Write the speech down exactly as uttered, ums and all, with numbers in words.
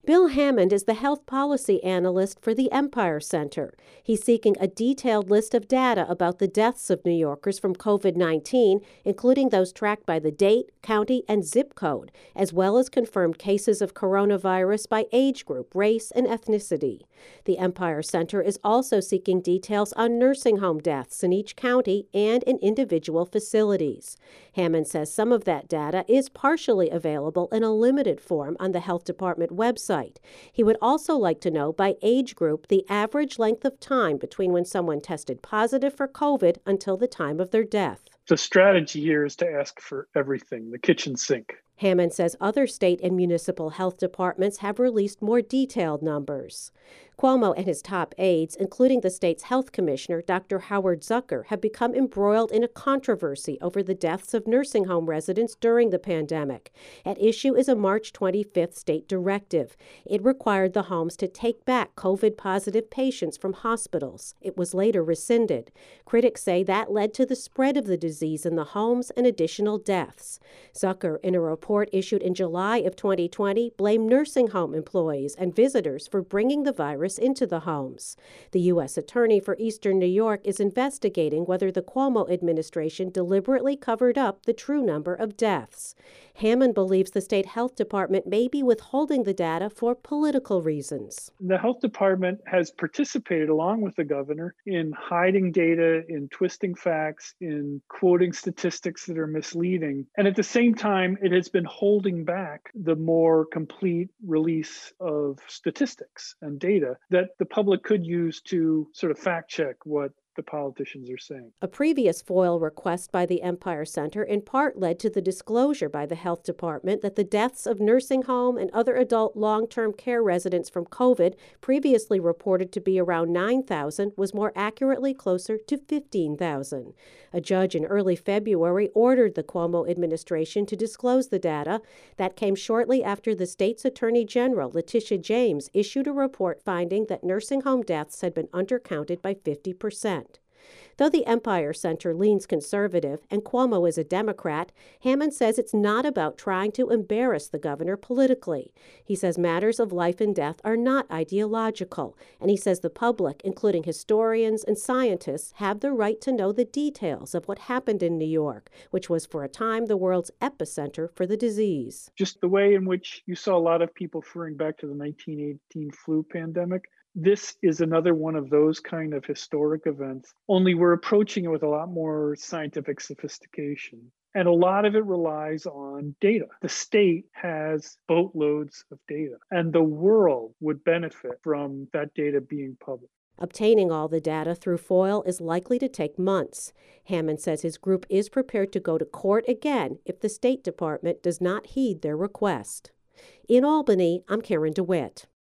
Bill Hammond is the health policy analyst for the Empire Center. He's seeking a detailed list of data about the deaths of New Yorkers from COVID nineteen, including those tracked by the date, county, and zip code, as well as confirmed cases of coronavirus by age group, race, and ethnicity. The Empire Center is also seeking details on nursing home deaths in each county and in individual facilities. Hammond says some of that data is partially available in a limited form on the Health Department website. He would also like to know by age group the average length of time between when someone tested positive for COVID until the time of their death. The strategy here is to ask for everything, the kitchen sink. Hammond says other state and municipal health departments have released more detailed numbers. Cuomo and his top aides, including the state's health commissioner, Doctor Howard Zucker, have become embroiled in a controversy over the deaths of nursing home residents during the pandemic. At issue is a March twenty-fifth state directive. It required the homes to take back COVID-positive patients from hospitals. It was later rescinded. Critics say that led to the spread of the disease in the homes and additional deaths. Zucker, in a report issued in July of twenty twenty, blamed nursing home employees and visitors for bringing the virus into the homes. The U S Attorney for Eastern New York is investigating whether the Cuomo administration deliberately covered up the true number of deaths. Hammond believes the state health department may be withholding the data for political reasons. The health department has participated, along with the governor, in hiding data, in twisting facts, in quoting statistics that are misleading. And at the same time, it has been holding back the more complete release of statistics and data that the public could use to sort of fact check what the politicians are saying. A previous FOIL request by the Empire Center in part led to the disclosure by the health department that the deaths of nursing home and other adult long-term care residents from COVID, previously reported to be around nine thousand, was more accurately closer to fifteen thousand. A judge in early February ordered the Cuomo administration to disclose the data. That came shortly after the state's Attorney General, Letitia James, issued a report finding that nursing home deaths had been undercounted by fifty percent. Though the Empire Center leans conservative and Cuomo is a Democrat, Hammond says it's not about trying to embarrass the governor politically. He says matters of life and death are not ideological, and he says the public, including historians and scientists, have the right to know the details of what happened in New York, which was for a time the world's epicenter for the disease. Just the way in which you saw a lot of people referring back to the nineteen eighteen flu pandemic, this is another one of those kind of historic events, only we're approaching it with a lot more scientific sophistication. And a lot of it relies on data. The state has boatloads of data, and the world would benefit from that data being public. Obtaining all the data through FOIL is likely to take months. Hammond says his group is prepared to go to court again if the State Department does not heed their request. In Albany, I'm Karen DeWitt.